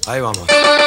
Ahí vamos.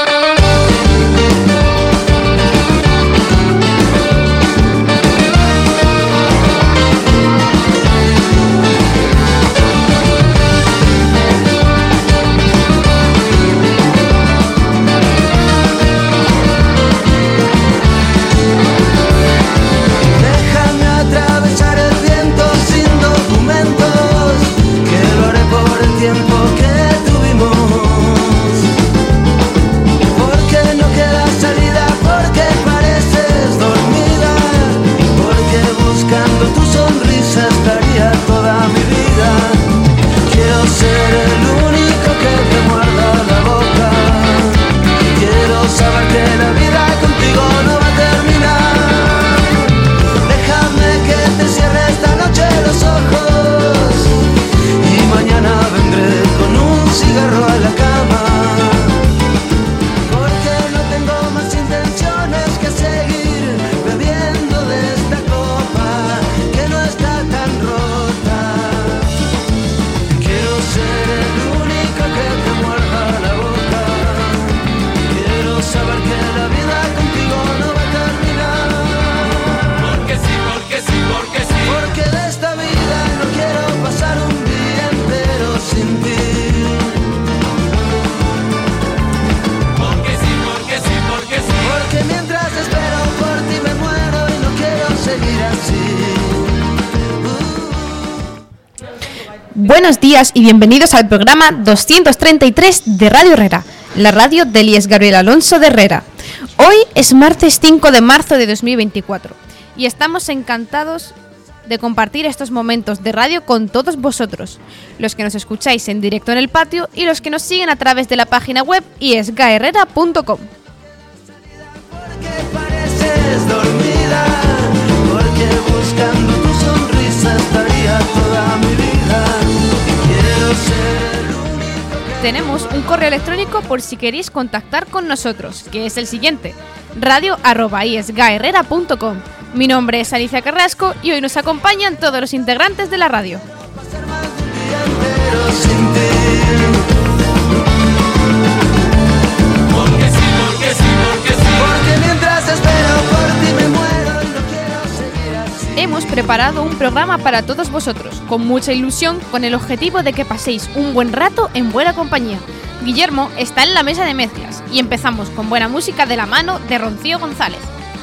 Buenos días y bienvenidos al programa 233 de Radio Herrera, la radio de Elías Gabriel Alonso de Herrera. Hoy es martes 5 de marzo de 2024 y estamos encantados de compartir estos momentos de radio con todos vosotros, los que nos escucháis en directo en el patio y los que nos siguen a través de la página web iesgaherrera.com. Tenemos un correo electrónico por si queréis contactar con nosotros, que es el siguiente: radio@iesgaherrera.com. Mi nombre es Alicia Carrasco y hoy nos acompañan todos los integrantes de la radio. Hemos preparado un programa para todos vosotros, con mucha ilusión, con el objetivo de que paséis un buen rato en buena compañía. Guillermo está en la mesa de mezclas y empezamos con buena música de la mano de Rocío González.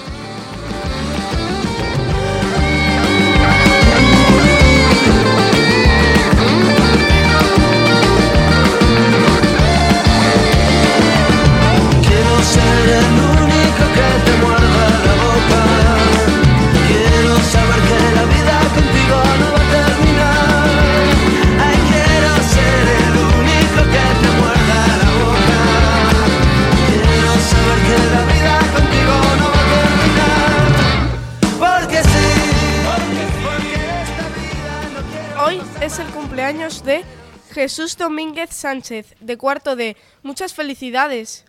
Quiero ser el único que te muerda la boca. Quiero saber que la vida contigo no va a terminar. Ay, quiero ser el único que te muerda la boca. Quiero saber que la vida contigo no va a terminar. Porque sí, porque esta vida no quiero. Hoy es el cumpleaños de Jesús Domínguez Sánchez, de cuarto D. Muchas felicidades.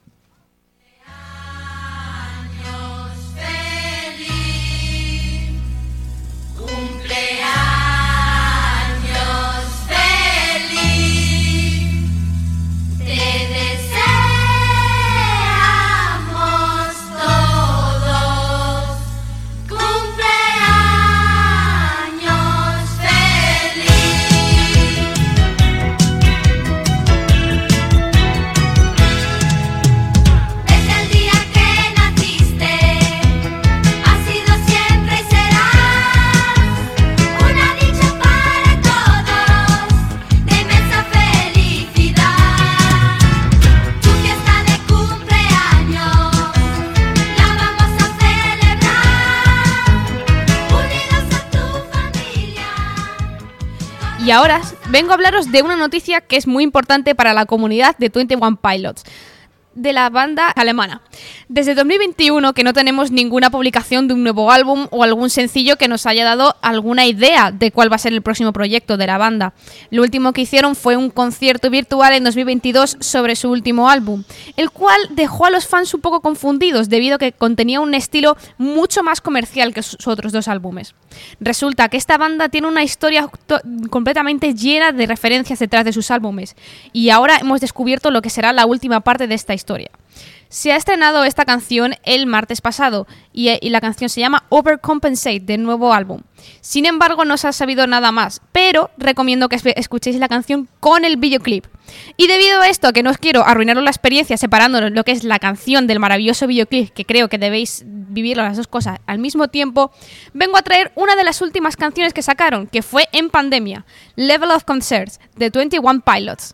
Y ahora vengo a hablaros de una noticia que es muy importante para la comunidad de 21 Pilots. de la banda alemana. Desde 2021 que no tenemos ninguna publicación de un nuevo álbum o algún sencillo que nos haya dado alguna idea de cuál va a ser el próximo proyecto de la banda. Lo último que hicieron fue un concierto virtual en 2022 sobre su último álbum, el cual dejó a los fans un poco confundidos debido a que contenía un estilo mucho más comercial que sus otros dos álbumes. Resulta que esta banda tiene una historia completamente llena de referencias detrás de sus álbumes y ahora hemos descubierto lo que será la última parte de esta historia. Se ha estrenado esta canción el martes pasado y la canción se llama Overcompensate del nuevo álbum. Sin embargo, no se ha sabido nada más, pero recomiendo que escuchéis la canción con el videoclip. Y debido a esto, que no os quiero arruinaros la experiencia separándonos lo que es la canción del maravilloso videoclip, que creo que debéis vivir las dos cosas al mismo tiempo, vengo a traer una de las últimas canciones que sacaron, que fue en pandemia, Level of Concerts, de 21 Pilots.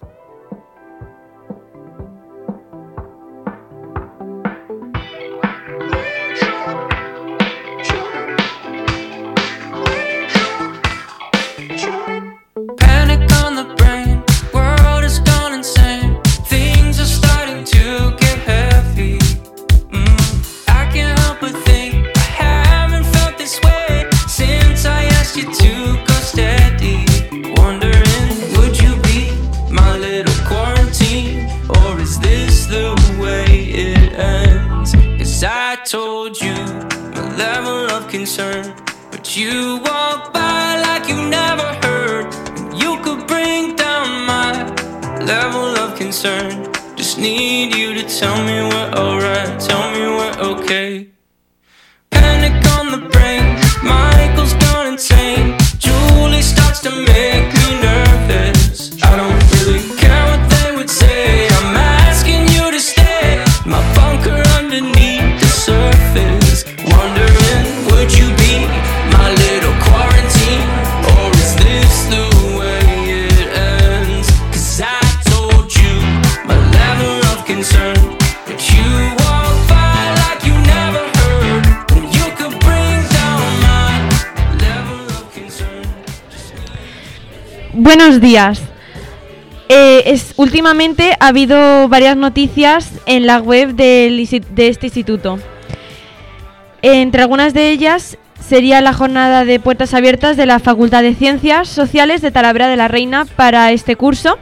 Told you my level of concern, but you walk by like you never heard. And you could bring down my level of concern. Just need you to tell me we're alright, tell me we're okay. Panic on the brain, Michael's gone insane. Julie starts to make me nervous. I don't really care what they would say. I'm asking you to stay. My bunker underneath the surface, wondering would you be my little quarantine, or is this the way it ends? 'Cause I told you my level of concern, but you walk by like you never heard. And you could bring down my level of concern. Buenos días. Últimamente ha habido varias noticias en la web de este instituto. Entre algunas de ellas sería la jornada de puertas abiertas de la Facultad de Ciencias Sociales de Talavera de la Reina para este curso,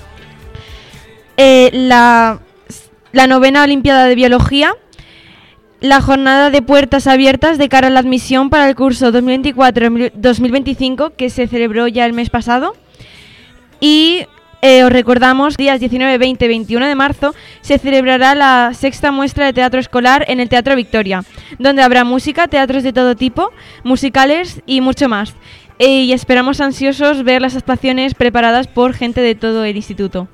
la 9ª Olimpiada de Biología, la jornada de puertas abiertas de cara a la admisión para el curso 2024-2025 que se celebró ya el mes pasado, y os recordamos, días 19, 20 y 21 de marzo se celebrará la 6ª muestra de teatro escolar en el Teatro Victoria, donde habrá música, teatros de todo tipo, musicales y mucho más. Y esperamos ansiosos ver las actuaciones preparadas por gente de todo el instituto.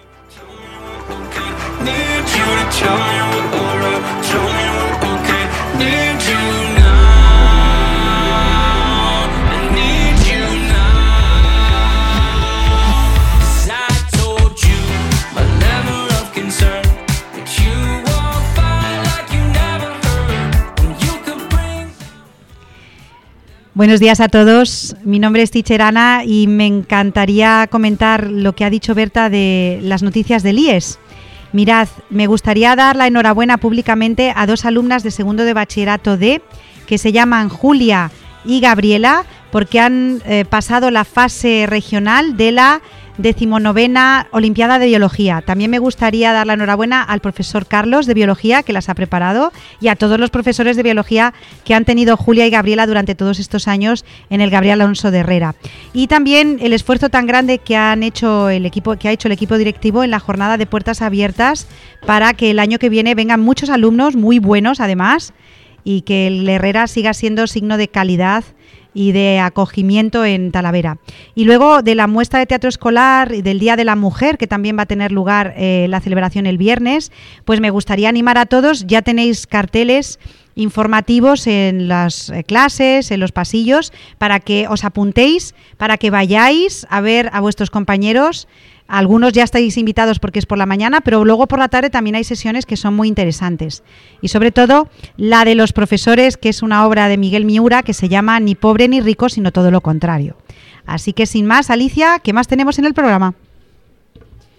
Buenos días a todos, mi nombre es Teacher Ana y me encantaría comentar lo que ha dicho Berta de las noticias del IES. Mirad, me gustaría dar la enhorabuena públicamente a 2 alumnas de segundo de bachillerato D, que se llaman Julia y Gabriela, porque han pasado la fase regional de la 19ª Olimpiada de Biología. También me gustaría dar la enhorabuena al profesor Carlos de Biología, que las ha preparado, y a todos los profesores de Biología que han tenido Julia y Gabriela durante todos estos años en el Gabriel Alonso de Herrera. Y también el esfuerzo tan grande que ha hecho el equipo directivo en la jornada de puertas abiertas para que el año que viene vengan muchos alumnos muy buenos además, y que el Herrera siga siendo signo de calidad y de acogimiento en Talavera. Y luego de la muestra de teatro escolar y del Día de la Mujer, que también va a tener lugar la celebración el viernes, pues me gustaría animar a todos. Ya tenéis carteles informativos en las clases, en los pasillos, para que os apuntéis, para que vayáis a ver a vuestros compañeros. Algunos ya estáis invitados porque es por la mañana, pero luego por la tarde también hay sesiones que son muy interesantes. Y sobre todo la de los profesores, que es una obra de Miguel Miura que se llama Ni pobre ni rico, sino todo lo contrario. Así que sin más, Alicia, ¿qué más tenemos en el programa?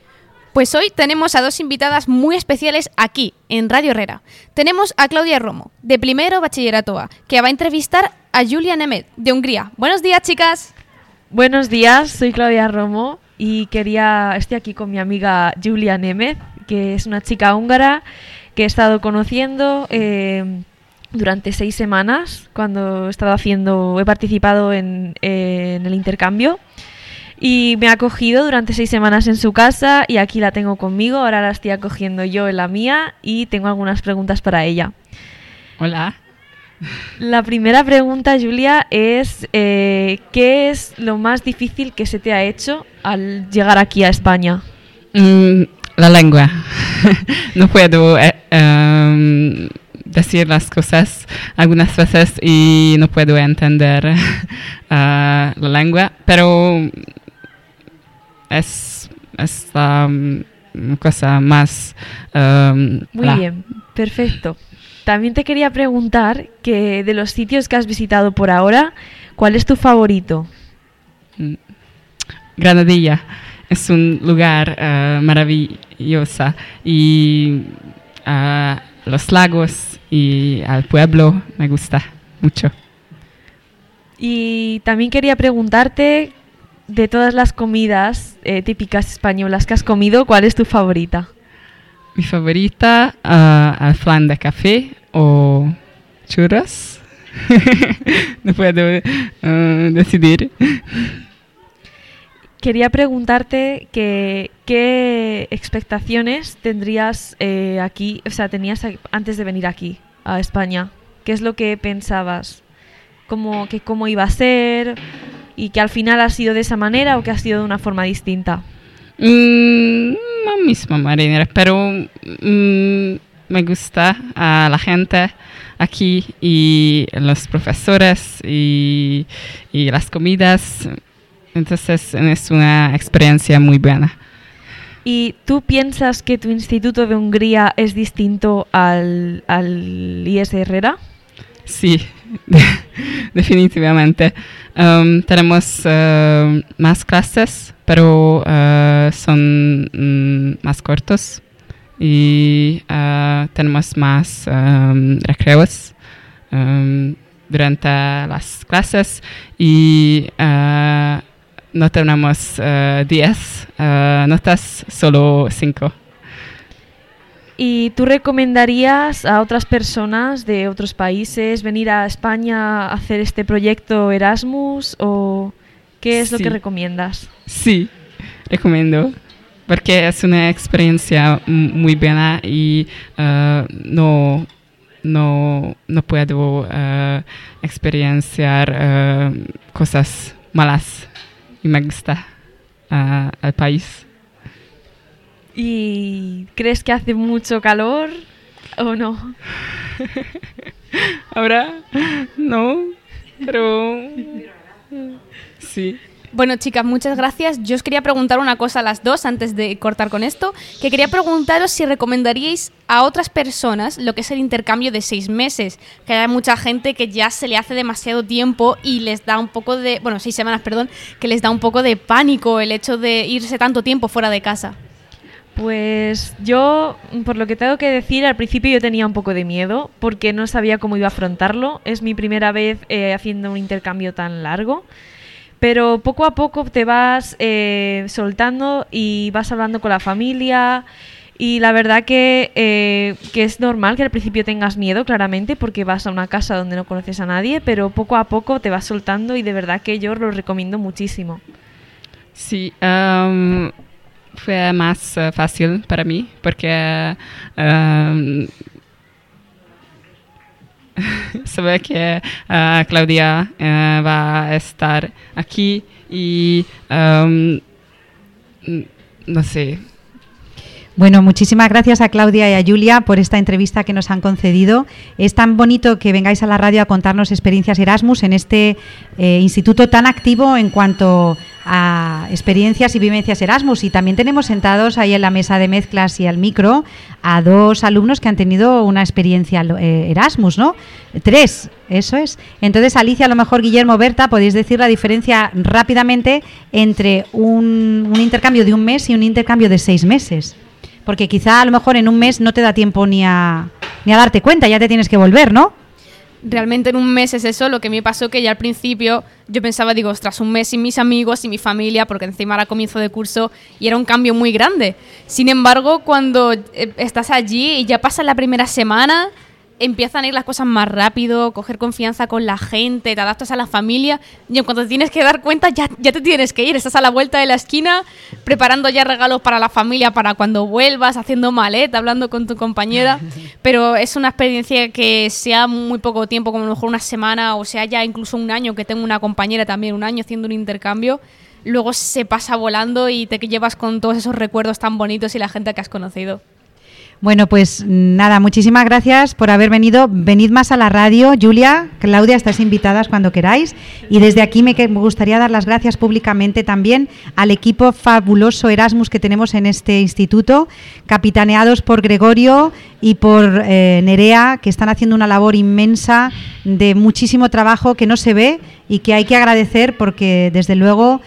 Pues hoy tenemos a dos invitadas muy especiales aquí, en Radio Herrera. Tenemos a Claudia Romo, de primero bachillerato A, que va a entrevistar a Julia Nemeth, de Hungría. Buenos días, chicas. Buenos días, soy Claudia Romo y estoy aquí con mi amiga Julia Nemeth, que es una chica húngara que he estado conociendo durante 6 semanas cuando he participado en el intercambio. Y me ha acogido durante 6 semanas en su casa y aquí la tengo conmigo. Ahora la estoy acogiendo yo en la mía y tengo algunas preguntas para ella. Hola. La primera pregunta, Julia, es ¿qué es lo más difícil que se te ha hecho al llegar aquí a España? La lengua. No puedo decir las cosas algunas veces y no puedo entender la lengua, pero es la cosa más... Muy bien, perfecto. También te quería preguntar que de los sitios que has visitado por ahora, ¿cuál es tu favorito? Granadilla es un lugar maravilloso y los lagos y al pueblo me gusta mucho. Y también quería preguntarte, de todas las comidas típicas españolas que has comido, ¿cuál es tu favorita? Mi favorita, el flan de café o churros. No puedo decidir. Quería preguntarte qué expectaciones tendrías tenías antes de venir aquí a España. ¿Qué es lo que pensabas? ¿Cómo iba a ser? ¿Y que al final ha sido de esa manera o que ha sido de una forma distinta? La misma manera, pero me gusta a la gente aquí y los profesores y las comidas. Entonces es una experiencia muy buena. ¿Y tú piensas que tu instituto de Hungría es distinto al IES Herrera? Sí, definitivamente. Tenemos más clases, pero son más cortos y tenemos más recreos durante las clases y no tenemos 10 notas, solo 5. ¿Y tú recomendarías a otras personas de otros países venir a España a hacer este proyecto Erasmus o qué es lo que recomiendas? Sí, recomiendo, porque es una experiencia muy buena y no puedo experienciar cosas malas y me gusta el país. ¿Y crees que hace mucho calor o no? Ahora no, pero sí. Bueno, chicas, muchas gracias. Yo os quería preguntar una cosa a las dos antes de cortar con esto, que quería preguntaros si recomendaríais a otras personas lo que es el intercambio de 6 meses, que hay mucha gente que ya se le hace demasiado tiempo y les da un poco de... 6 semanas, perdón, que les da un poco de pánico el hecho de irse tanto tiempo fuera de casa. Pues yo, por lo que tengo que decir, al principio yo tenía un poco de miedo porque no sabía cómo iba a afrontarlo. Es mi primera vez haciendo un intercambio tan largo. Pero poco a poco te vas soltando y vas hablando con la familia y la verdad que es normal que al principio tengas miedo, claramente, porque vas a una casa donde no conoces a nadie, pero poco a poco te vas soltando y de verdad que yo lo recomiendo muchísimo. Sí, fue más fácil para mí porque sabe que Claudia va a estar aquí y no sé. Bueno, muchísimas gracias a Claudia y a Julia por esta entrevista que nos han concedido. Es tan bonito que vengáis a la radio a contarnos experiencias Erasmus en este instituto tan activo en cuanto a experiencias y vivencias Erasmus. Y también tenemos sentados ahí en la mesa de mezclas y al micro a 2 alumnos que han tenido una experiencia Erasmus, ¿no? 3, eso es. Entonces, Alicia, a lo mejor Guillermo, Berta, podéis decir la diferencia rápidamente entre un intercambio de 1 mes y un intercambio de 6 meses. Porque quizá a lo mejor en 1 mes no te da tiempo ni a darte cuenta, ya te tienes que volver, ¿no? Realmente en 1 mes es eso, lo que me pasó que ya al principio yo pensaba, digo, ostras, 1 mes sin mis amigos y mi familia, porque encima era comienzo de curso y era un cambio muy grande. Sin embargo, cuando estás allí y ya pasa la primera semana, empiezan a ir las cosas más rápido, coger confianza con la gente, te adaptas a la familia y en cuanto te tienes que dar cuenta ya te tienes que ir, estás a la vuelta de la esquina preparando ya regalos para la familia para cuando vuelvas, haciendo maleta, hablando con tu compañera, pero es una experiencia que sea muy poco tiempo, como a lo mejor 1 semana o sea ya incluso 1 año, que tengo una compañera también 1 año haciendo un intercambio, luego se pasa volando y te llevas con todos esos recuerdos tan bonitos y la gente que has conocido. Bueno, pues nada, muchísimas gracias por haber venido. Venid más a la radio. Julia, Claudia, estáis invitadas cuando queráis. Y desde aquí me gustaría dar las gracias públicamente también al equipo fabuloso Erasmus que tenemos en este instituto, capitaneados por Gregorio y por Nerea, que están haciendo una labor inmensa de muchísimo trabajo que no se ve y que hay que agradecer porque, desde luego,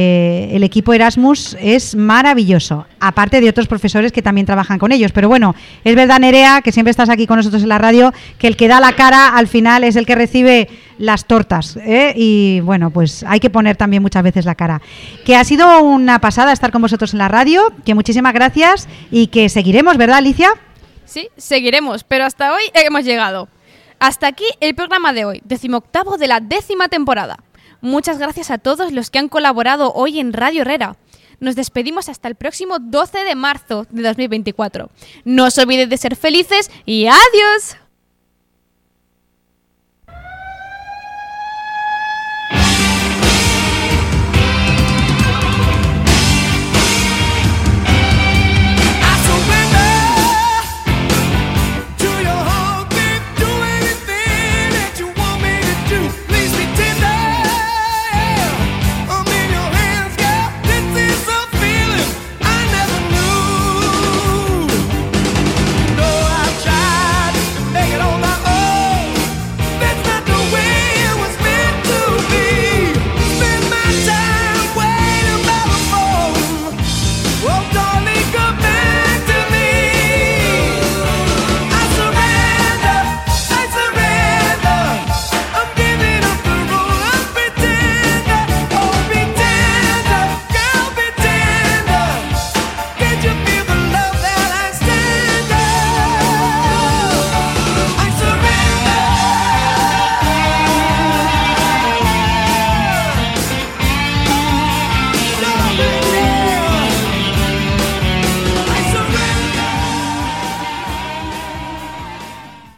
el equipo Erasmus es maravilloso, aparte de otros profesores que también trabajan con ellos. Pero bueno, es verdad, Nerea, que siempre estás aquí con nosotros en la radio, que el que da la cara al final es el que recibe las tortas, ¿eh? Y bueno, pues hay que poner también muchas veces la cara. Que ha sido una pasada estar con vosotros en la radio, que muchísimas gracias y que seguiremos, ¿verdad, Alicia? Sí, seguiremos, pero hasta hoy hemos llegado. Hasta aquí el programa de hoy, 18º de la 10ª temporada. Muchas gracias a todos los que han colaborado hoy en Radio Herrera. Nos despedimos hasta el próximo 12 de marzo de 2024. No os olvidéis de ser felices y ¡adiós!